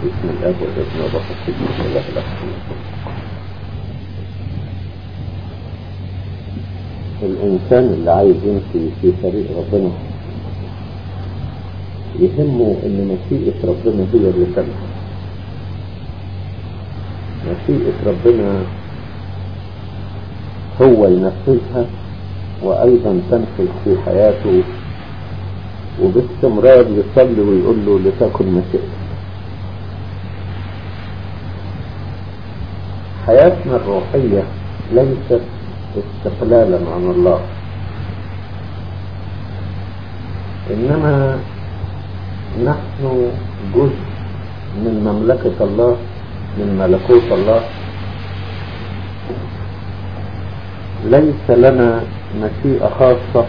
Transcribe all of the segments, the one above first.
بسم الاب والابن والروح القدس الله الاحد. الانسان اللي عايز يمشي في طريق ربنا يهمه ان مشيئة ربنا هي اللي تمشي. مشيئة ربنا هو ينفذها وايضا تنفذ في حياته، وباستمرار يصلي ويقول له لتكن مشيئتك. حياتنا الروحية ليست استقلالا عن الله، انما نحن جزء من مملكة الله، من ملكوت الله. ليس لنا مشيئة خاصة،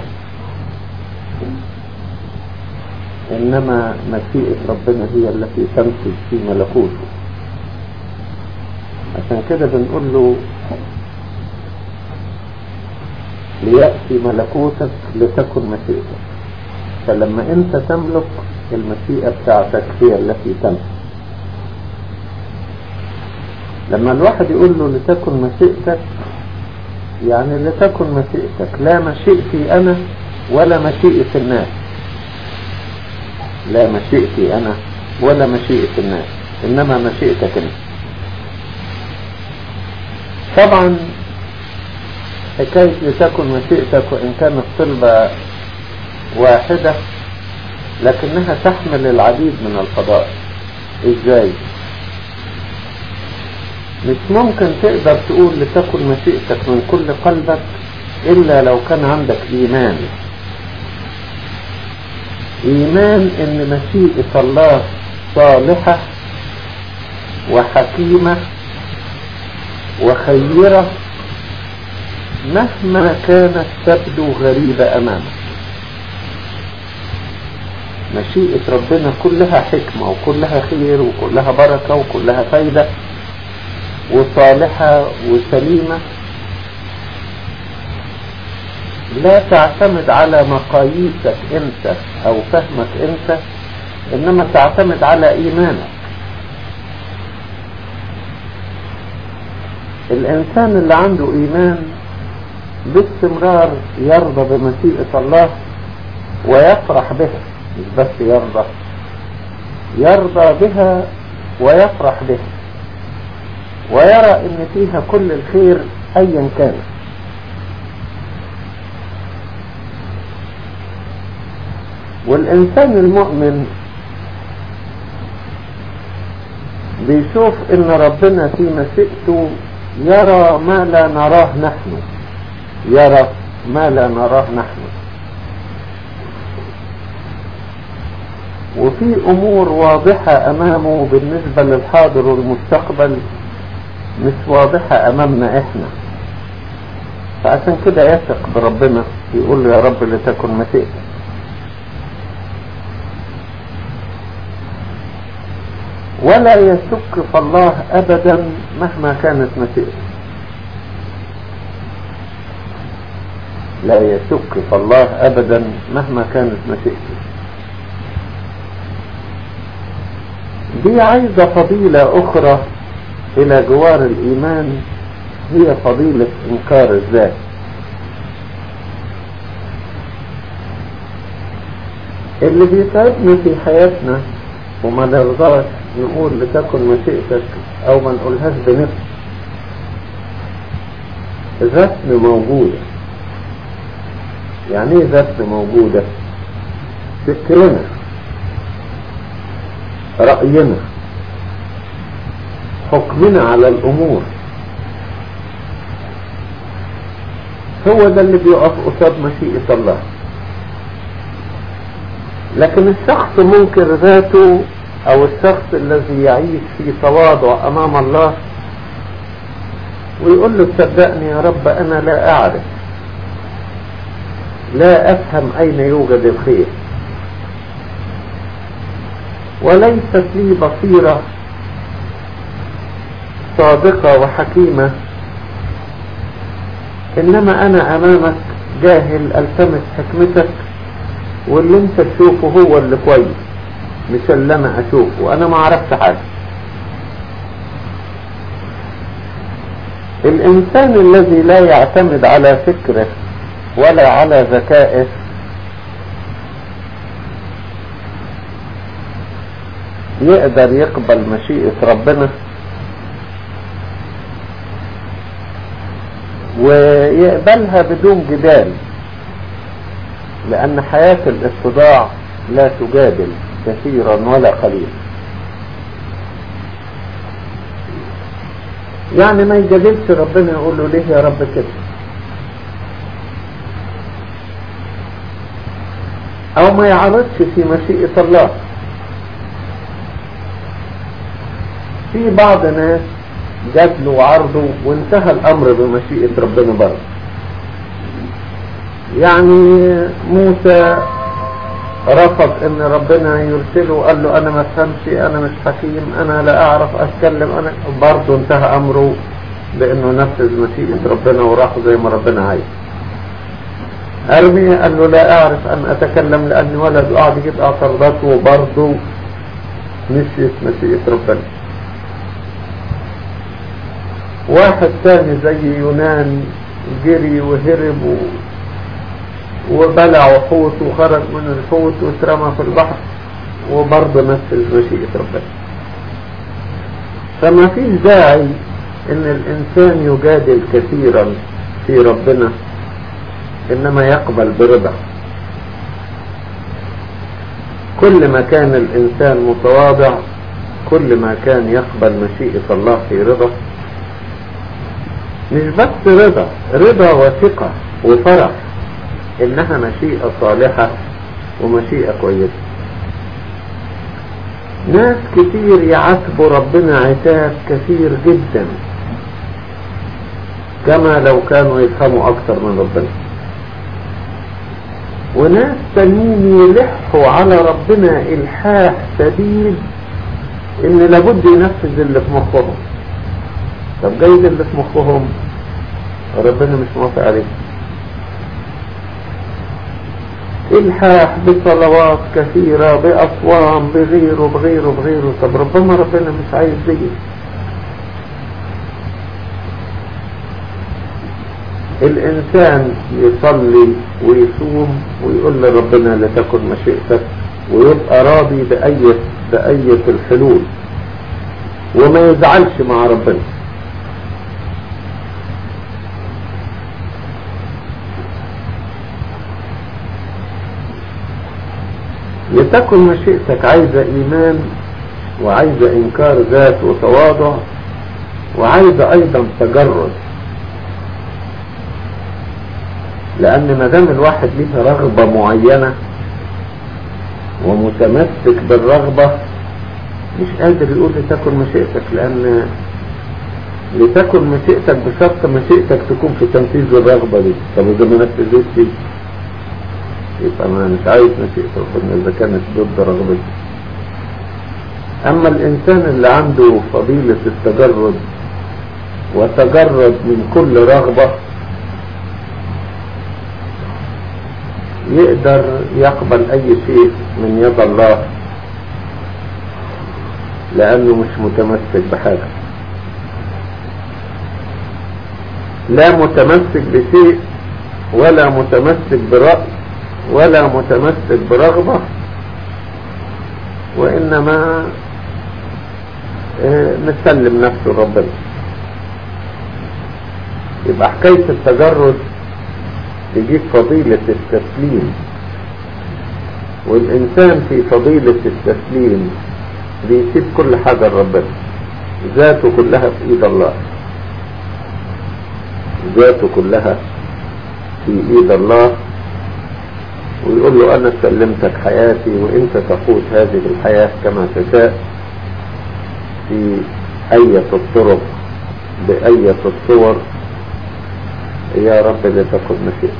انما مشيئة ربنا هي التي تنفذ في ملكوته. عشان كده بنقول له ليأتي ملكوتك لتكن مشيئتك. فلما انت تملك المشيئة بتاعتك هي التي تنفذ. لما الواحد يقول له لتكن مشيئتك، يعني لتكن مشيئتك، لا مشيئتي انا ولا مشيئة الناس، لا مشيئتي انا ولا مشيئة الناس، انما مشيئتك انت. طبعا حكاية لتكن مشيئتك وإن كانت طلبة واحدة لكنها تحمل العديد من الفضائل. إزاي؟ مش ممكن تقدر تقول لتكن مشيئتك من كل قلبك إلا لو كان عندك إيمان إن مشيئة الله صالحة وحكيمة وخيرة مهما كانت تبدو غريبة أمامك. مشيئة ربنا كلها حكمة وكلها خير وكلها بركة وكلها فايدة وصالحة وسليمة، لا تعتمد على مقاييسك انت او فهمك انت، انما تعتمد على ايمانك. الانسان اللي عنده ايمان باستمرار يرضى بمشيئة الله ويفرح بها، مش بس يرضى بها ويفرح بها، ويرى ان فيها كل الخير ايا كان. والانسان المؤمن بيشوف ان ربنا في مشيئته يرى ما لا نراه نحن، وفي امور واضحة امامه بالنسبة للحاضر والمستقبل مش واضحة امامنا احنا. فعشان كده يثق بربنا، يقول له يا رب لتكن مشيئتك. ولا يشك في الله ابدا مهما كانت مشيئته، لا يشك في الله ابدا مهما كانت مشيئته. دي عايزة فضيلة اخرى الى جوار الايمان، هي فضيلة انكار الذات. اللي بيتعبنا في حياتنا وما نرضاش نقول لتكن مشيئتك او ما نقولهاش بنفس، ذاتنا موجودة. يعني ايه ذاتنا موجودة؟ فكرنا، رأينا، حكمنا على الامور، هو ده اللي بيقف قصاد مشيئة الله. لكن الشخص منكر ذاته او الشخص الذي يعيش في تواضع امام الله ويقول له صدقني يا رب انا لا اعرف، لا افهم اين يوجد الخير، وليست لي بصيرة صادقة وحكيمة، انما انا امامك جاهل التمس حكمتك، واللي انت تشوفه هو اللي كويس مش اللي انا اشوفه، انا ما عرفت حاجة. الإنسان الذي لا يعتمد على فكره ولا على ذكائه يقدر يقبل مشيئة ربنا ويقبلها بدون جدال، لأن حياة الاتضاع لا تجادل كثيرا ولا قليلا. يعني ما يجادلش ربنا يقول له ليه يا رب كده، او ما يعرضش في مشيئة الله. في بعض ناس جادلوا وعرضوا وانتهى الامر بمشيئة ربنا برضه. يعني موسى رفض ان ربنا يرسله وقال له انا ما افهمش، انا مش حكيم، انا لا اعرف اتكلم، انا برضه انتهى امره بانه نفذ مشيئة ربنا وراح زي ما ربنا عايز. ارميا قال له لا اعرف ان اتكلم لاني ولد، وقعد يجيب اعتراضات وبرضه مشيت مشيئة ربنا. واحد تاني زي يونان جري وهرب وبلع حوت وخرج من الحوت واترمى في البحر وبرضه نفذ مشيئة ربنا. فما فيش داعي ان الانسان يجادل كثيرا في ربنا، انما يقبل برضا. كل ما كان الانسان متواضع كل ما كان يقبل مشيئة الله في رضا. مش بس رضا وثقة وفرح انها مشيئة صالحة ومشيئة كويسة. ناس كتير يعاتبوا ربنا عتاب كثير جدا كما لو كانوا يفهموا اكتر من ربنا، وناس تانيين يلحوا على ربنا الحاح شديد ان لابد ينفذ اللي في مخهم. طب جايز اللي في مخهم ربنا مش موافق عليه. الحاح بصلوات كثيرة بأصوام بغيره. طب ربما ربنا مش عايز دي. الإنسان يصلي ويصوم ويقول لربنا لتكن مشيئتك ويبقى راضي بأية الحلول وما يزعلش مع ربنا. لتكن مشيئتك عايزة إيمان وعايزة إنكار ذات وتواضع وعايزة أيضا تجرد، لأن ما دام الواحد ليه رغبة معينة ومتمسك بالرغبة مش قادر يقول لتكن مشيئتك، لأن لتكن مشيئتك بشرط مشيئتك تكون في تنفيذ الرغبة دي. طب إذا ما نفذتش يبقى ما مش عايز مشيئة ربنا إذا كانت ضد رغبته. أما الإنسان اللي عنده فضيلة التجرد وتجرد من كل رغبة يقدر يقبل أي شيء من يد الله، لأنه مش متمسك بحاجة، لا متمسك بشيء ولا متمسك برأي ولا متمسك برغبة، وإنما نسلم نفسه ربنا. يبقى حكاية التجرد تجيب فضيلة التسليم، والإنسان في فضيلة التسليم بيسيب كل حاجة لربنا، ذاته كلها في إيد الله، ذاته كلها في إيد الله، ويقول له أنا سلمتك حياتي وإنت تقود هذه الحياة كما تشاء في أية الطرق بأية الصور، يا رب لتكن مشيئتك.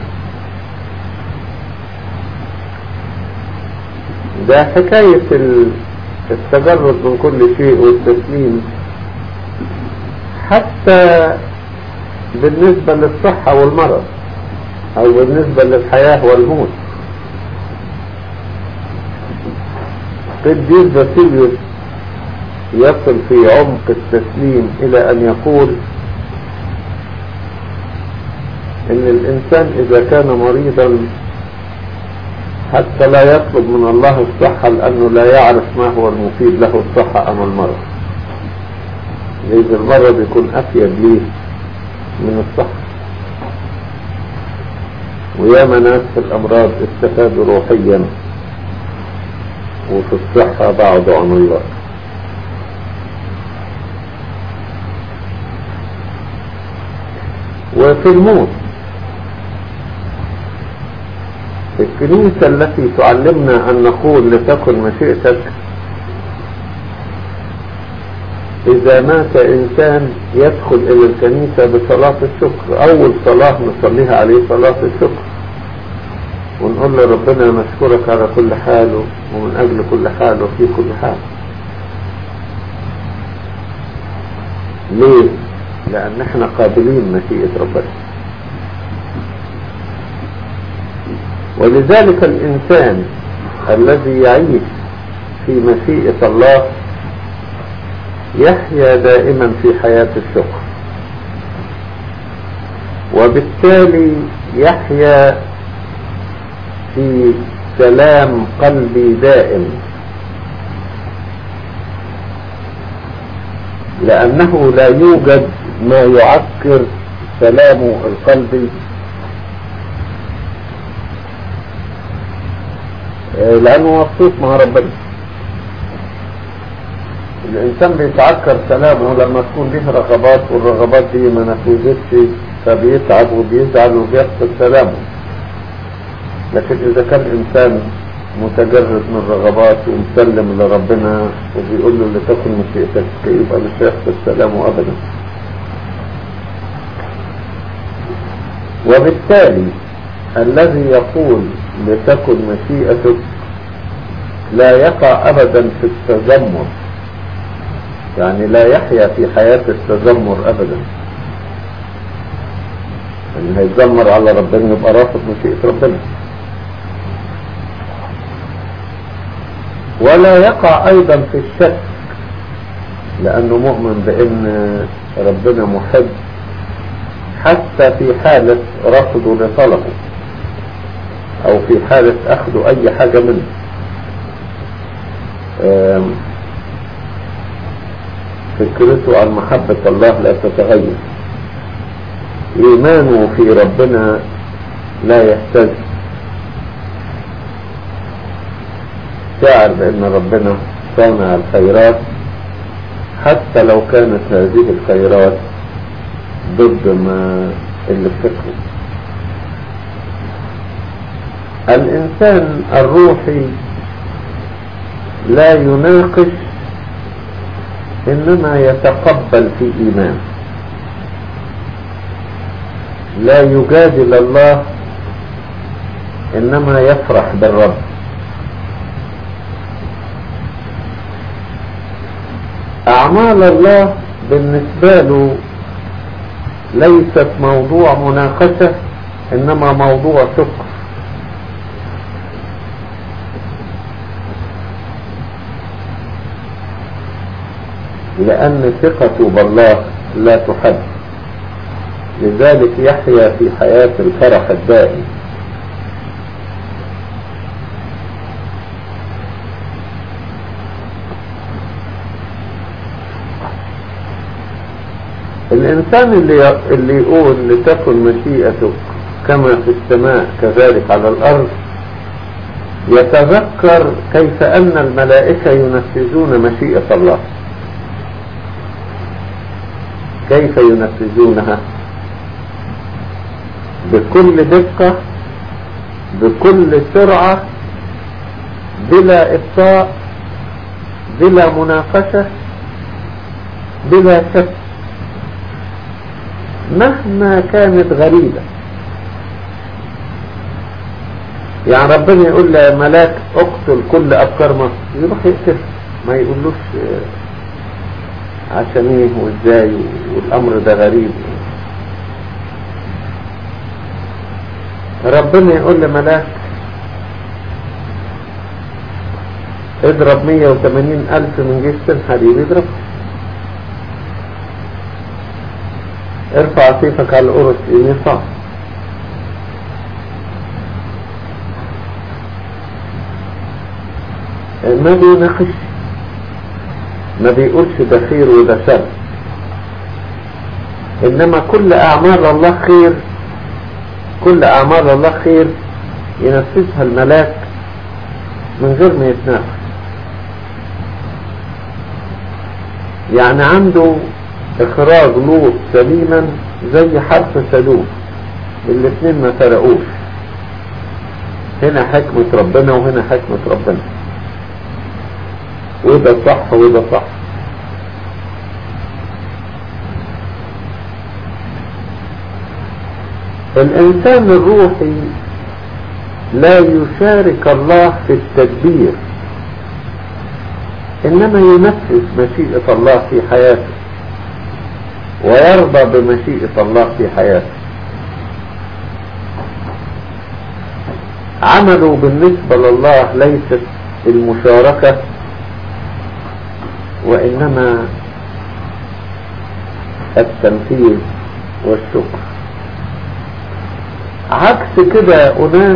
ده حكاية التجرد من كل شيء والتسليم حتى بالنسبة للصحة والمرض أو بالنسبة للحياة والموت. قديس باسيليوس يصل في عمق التسليم إلى أن يقول ان الانسان اذا كان مريضا حتى لا يطلب من الله الصحة لانه لا يعرف ما هو المفيد له، الصحة ام المرض. إذا المرض يكون افيد ليه من الصحة. وياما ناس في الامراض استفادوا روحيا وفي الصحة بعدوا عن الله. وفي الموت الكنيسة التي تعلمنا أن نقول لتكن مشيئتك، إذا مات إنسان يدخل إلى الكنيسة بصلاة الشكر. أول صلاة نصليها عليه صلاة الشكر، ونقول له ربنا نشكرك على كل حال ومن أجل كل حال وفي كل حال. ليه؟ لأن احنا قابلين مشيئة ربنا. ولذلك الإنسان الذي يعيش في مشيئة الله يحيا دائما في حياة الشكر، وبالتالي يحيا في سلام قلبي دائم، لأنه لا يوجد ما يعكر سلامه القلبي، لأنه مبسوط مع ربنا. الإنسان بيتعكر سلامه لما تكون له رغبات والرغبات دي ما نفذتش، فبيتعب وبيزعل وبيفقد سلامه. لكن إذا كان إنسان متجرد من الرغبات ومسلم لربنا وبيقول له لتكن مشيئتك، يبقى مش هيفقد سلامه أبدا. وبالتالي الذي يقول لتكن مشيئتك لا يقع أبدا في التذمر، يعني لا يحيا في حياة التذمر أبدا. يعني هيتذمر على ربنا يبقى رافض مشيئة ربنا. ولا يقع أيضا في الشك، لأنه مؤمن بأن ربنا محب حتى في حالة رفضه لطلبه أو في حالة أخذ أي حاجة منه. فكرته عن محبة الله لا تتغير، إيمانه في ربنا لا يهتز، شاعر بأن ربنا صانع الخيرات حتى لو كانت هذه الخيرات ضد ما اللي فكره. الإنسان الروحي لا يناقش، إنما يتقبل في إيمان، لا يجادل الله إنما يفرح بالرب. أعمال الله بالنسبة له ليست موضوع مناقشة، إنما موضوع شكر. لأن ثقته بالله لا تحد، لذلك يحيا في حياة الفرح الدائم. الإنسان اللي يقول لتكن مشيئتك كما في السماء كذلك على الأرض يتذكر كيف أن الملائكة ينفذون مشيئة الله. كيف ينفذونها؟ بكل دقة، بكل سرعة، بلا إبطاء، بلا مناقشة، بلا شك، مهما كانت غريبة. يعني ربنا يقول لملاك اقتل كل أفكار مصر، يروح يقتل، ما يقولوش عشان ايه وازاي والأمر ده غريب. ربنا يقول لملاك اضرب 180,000 من جيش سنحرير، يضرب. ارفع سيفك على القرص ينفع. ما بيناقش، ما بيقولش ده خير وده شر، انما كل اعمال الله خير، كل اعمال الله خير ينفذها الملاك من غير ما يتناقش. يعني عنده اخراج لوط سليما زي حرف سدوم، الاثنين ما فرقوش، هنا حكمة ربنا وهنا حكمة ربنا، وده صح وده صح. الانسان الروحي لا يشارك الله في التدبير، انما ينفذ مشيئة الله في حياته ويرضى بمشيئة الله في حياته. عمله بالنسبة لله ليست المشاركة، وإنما التنفيذ والشكر. عكس كده أناس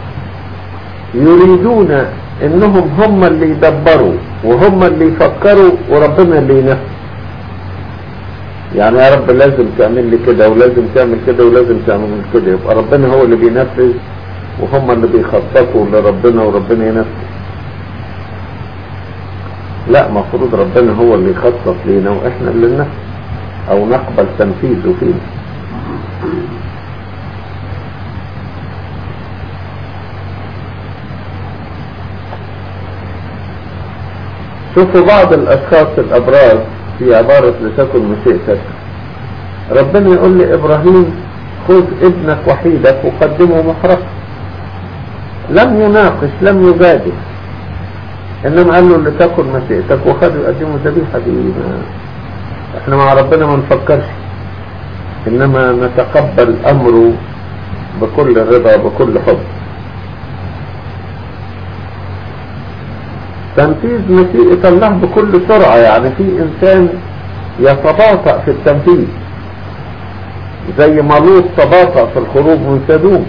يريدون انهم هم اللي يدبروا وهم اللي يفكروا وربنا اللي ينفذ. يعني يا رب لازم تعمل لي كده ولازم تعمل كده ولازم تعمل كده، يبقى ربنا هو اللي بينفذ وهم اللي بيخططوا لربنا وربنا ينفذ. لا، مفروض ربنا هو اللي يخطط لينا واحنا اللي ننفذ او نقبل تنفيذه فينا. شوفوا بعض الاشخاص الابراز في عبارة لتكن مشيئتك، ربنا يقول لابراهيم خذ ابنك وحيدك وقدمه محرقا، لم يناقش لم يجادل، انما قال له لتكن مشيئتك وخذوا يقدموا ذبيحة. احنا مع ربنا ما نفكرش، انما نتقبل امره بكل رضا بكل حب. تنفيذ مشيئة الله بكل سرعة، يعني في انسان يتباطأ في التنفيذ زي ما لوط تباطأ في الخروج من سدوم.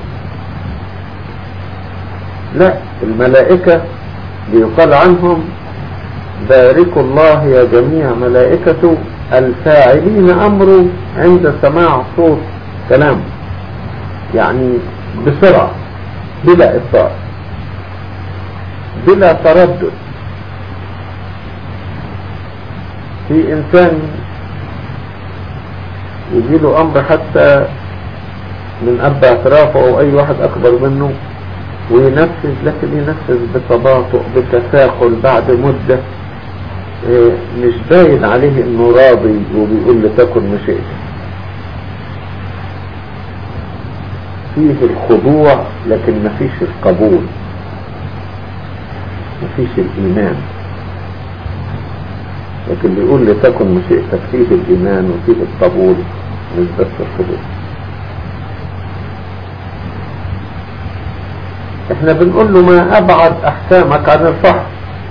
لا، الملائكة بيقال عنهم باركوا الله يا جميع ملائكته الفاعلين امره عند سماع صوت كلامه، يعني بسرعة بلا إبطاء بلا تردد. في انسان يجيله امر حتى من اب اعترافه او اي واحد اكبر منه وينفذ، لكن ينفذ بتباطؤ بتساهل بعد مدة، مش باين عليه انه راضي وبيقول لتكن مشيئتك. فيه الخضوع لكن مفيش القبول، مفيش الايمان. لكن بيقول لتكن مشيئتك فيه الايمان وفيه القبول، مش بس الخضوع. احنا بنقول له ما ابعد احكامك عن الفحص،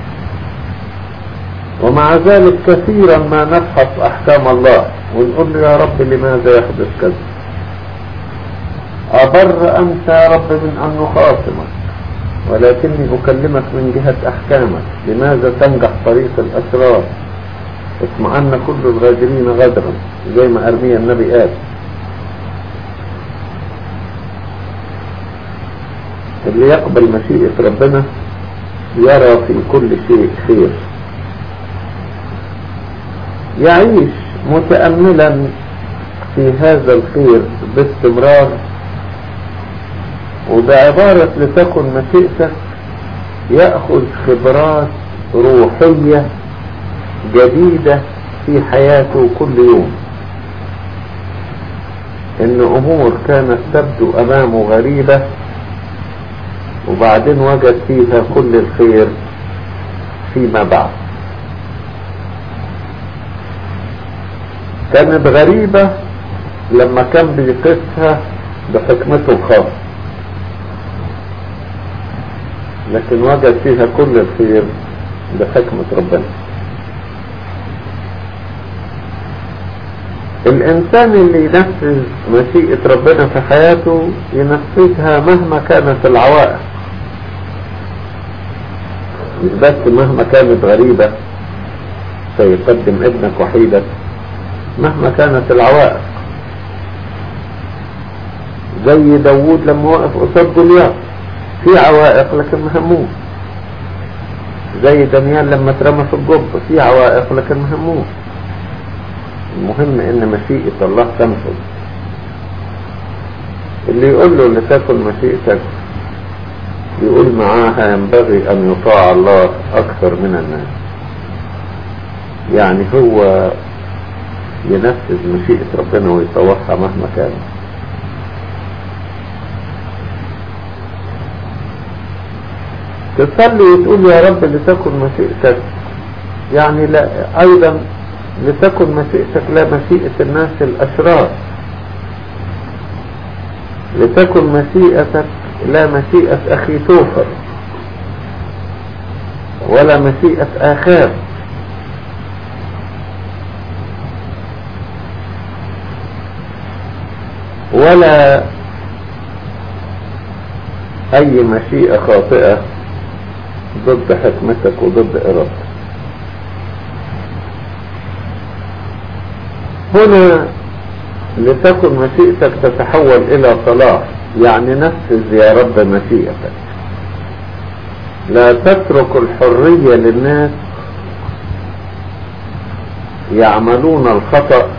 ومع ذلك كثيرا ما نفحص احكام الله ونقول له يا رب لماذا يحدث كذا؟ أبر أنت يا رب من أن نخاصمك، ولكني أكلمك من جهة أحكامك. لماذا تنجح طريق الأسرار؟ اطمئن كل الغادرين غدرا، زي ما أرميا النبي قال. اللي يقبل مشيئة ربنا يرى في كل شيء خير، يعيش متأملا في هذا الخير باستمرار. وبعبارة لتكن مشيئتك يأخذ خبرات روحية جديدة في حياته كل يوم، ان امور كانت تبدو امامه غريبة وبعدين وجد فيها كل الخير فيما بعد. كانت غريبة لما كان بيقيسها بحكمته الخاصة، لكن وجد فيها كل الخير بحكمة ربنا. الإنسان اللي ينفذ مشيئة ربنا في حياته ينفذها مهما كانت العوائق. مش بس مهما كانت غريبة سيقدم ابنك وحيدك، مهما كانت العوائق. زي داوود لما وقف قصاد جولياث في عوائق لكن مهموش. زي دانيال لما اترمى في الجب في عوائق لكن مهموش. المهم ان مشيئة الله تنفذ. اللي يقول له لتكن مشيئتك يقول معاها ينبغي ان يطاع الله اكثر من الناس. يعني هو ينفذ مشيئة ربنا ويطوعها مهما كان. تصلي وتقول يا رب لتكن مشيئتك، يعني لا ايضا لتكن مشيئتك لا مشيئة الناس الاشرار، لتكن مشيئتك لا مشيئة اخي توفر ولا مشيئة اخاب، ولا اي مشيئة خاطئة ضد حكمتك وضد ارادتك. هنا لتكن مشيئتك تتحول الى صلاح، يعني نفذ يا رب مشيئتك. لا تترك الحرية للناس يعملون الخطأ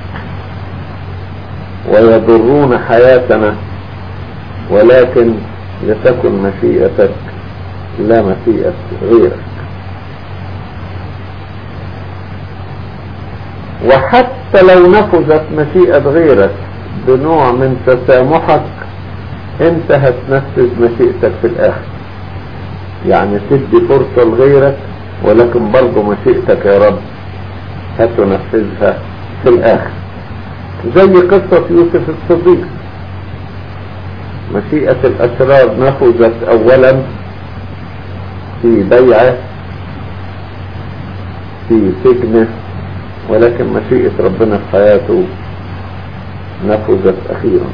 ويضرون حياتنا، ولكن لتكن مشيئتك لا مشيئة غيرك. وحتى لو نفذت مشيئة غيرك بنوع من تسامحك انت هتنفذ مشيئتك في الاخر، يعني تدي فرصة لغيرك ولكن برضو مشيئتك يا رب هتنفذها في الاخر. زي قصة يوسف الصديق، مشيئة الاشرار نفذت اولا في بيعه في سجنه، ولكن مشيئة ربنا في حياته نفذت اخيرا.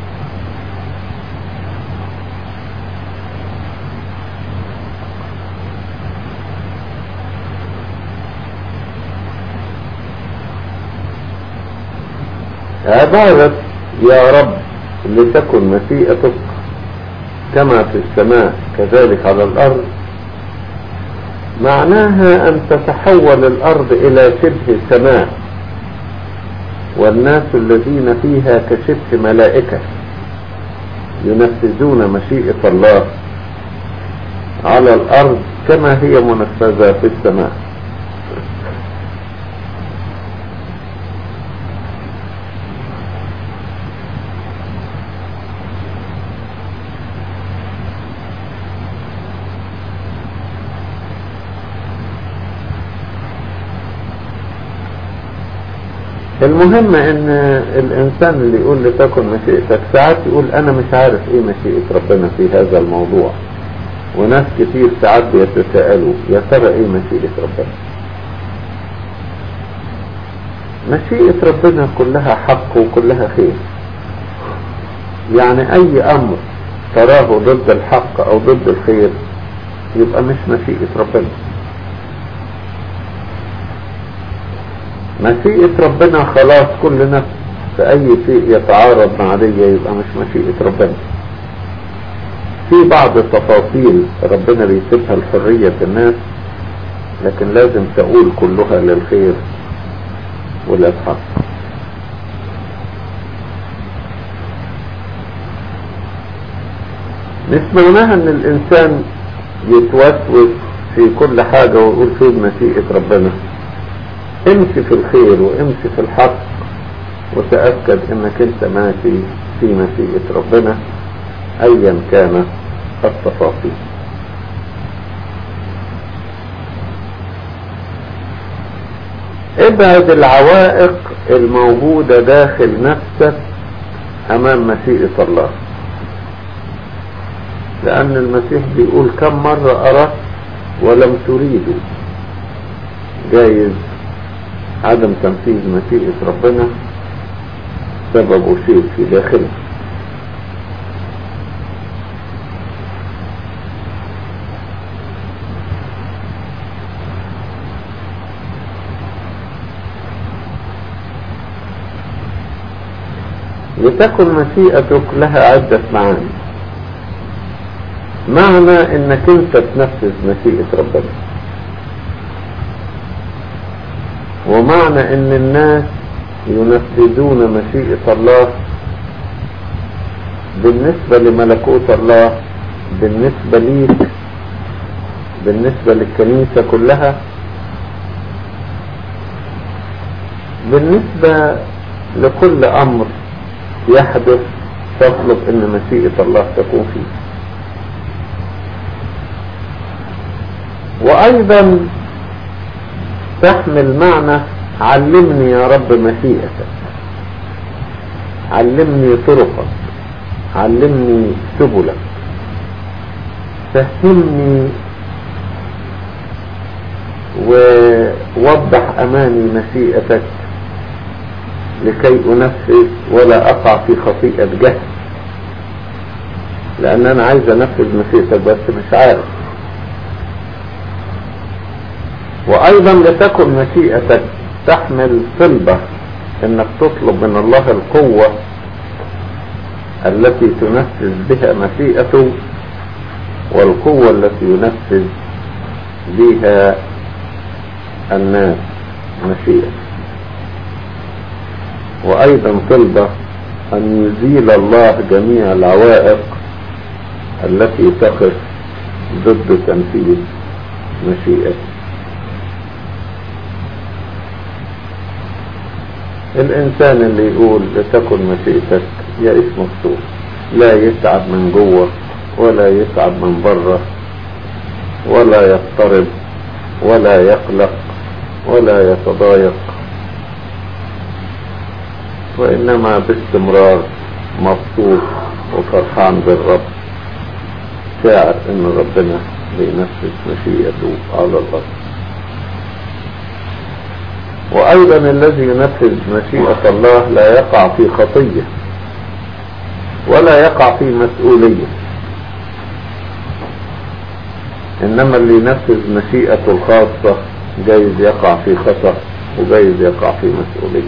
عبارة يا رب لتكن مشيئتك كما في السماء كذلك على الأرض معناها أن تتحول الأرض إلى شبه سماء، والناس الذين فيها كشبه ملائكة ينفذون مشيئة الله على الأرض كما هي منفذة في السماء. المهم ان الانسان اللي يقول لتكن مشيئتك ساعات يقول انا مش عارف ايه مشيئة ربنا في هذا الموضوع، وناس كتير ساعات بيتساءلوا يا ترى ايه مشيئة ربنا. مشيئة ربنا كلها حق وكلها خير، يعني اي امر تراه ضد الحق او ضد الخير يبقى مش مشيئة ربنا. مشيئة ربنا خلاص كل نفس، فأي شيء يتعارض مع دي يبقى مش مشيئة ربنا. في بعض التفاصيل ربنا بيسيبها لحرية الناس، لكن لازم تقول كلها للخير وللحق. مش معناها ان الانسان يتوسوس في كل حاجة ويقول فين مشيئة ربنا. امشي في الخير وامشي في الحق وتأكد انك انت ماشي في مشيئة ربنا ايا كانت التفاصيل. ابعد العوائق الموجودة داخل نفسك امام مشيئة الله، لان المسيح بيقول كم مرة اردت ولم تريدوا. جايز عدم تنفيذ مشيئة ربنا سبب شيء في داخله. لتكن مشيئتك لها عدة معاني. معنى انك انت تنفذ مشيئة ربنا، ومعنى ان الناس ينفذون مشيئة الله بالنسبة لملكوت الله، بالنسبة ليك، بالنسبة للكنيسة كلها، بالنسبة لكل امر يحدث تطلب ان مشيئة الله تكون فيه. وايضا تحمل معنى علمني يا رب مشيئتك، علمني طرقك، علمني سبلك، فهمني ووضح امامي مشيئتك لكي انفذ ولا اقع في خطيئة جهل، لان انا عايز انفذ مشيئتك بس مش عارف. وايضا لتكن مشيئتك تحمل طلبة انك تطلب من الله القوة التي تنفذ بها مشيئته، والقوة التي ينفذ بها الناس مشيئته. وايضا طلبة ان يزيل الله جميع العوائق التي تقف ضد تنفيذ مشيئته. الانسان اللي يقول لتكن مشيئتك يا اسم مكتوب، لا يتعب من جوه ولا يتعب من بره، ولا يضطرب ولا يقلق ولا يتضايق، وانما باستمرار مبسوط وفرحان بالرب، شاعر ان ربنا بينفذ مشيئته على الارض. وايضا الذي ينفذ مشيئة الله لا يقع في خطية ولا يقع في مسؤولية، انما اللي ينفذ مشيئته الخاصة جايز يقع في خطأ وجايز يقع في مسؤولية.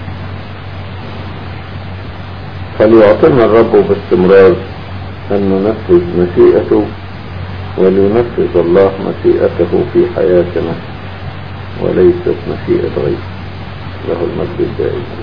فليعطينا الرب باستمرار ان ننفذ مشيئته، ولينفذ الله مشيئته في حياتنا وليست مشيئة غيره. له المجد الدائم.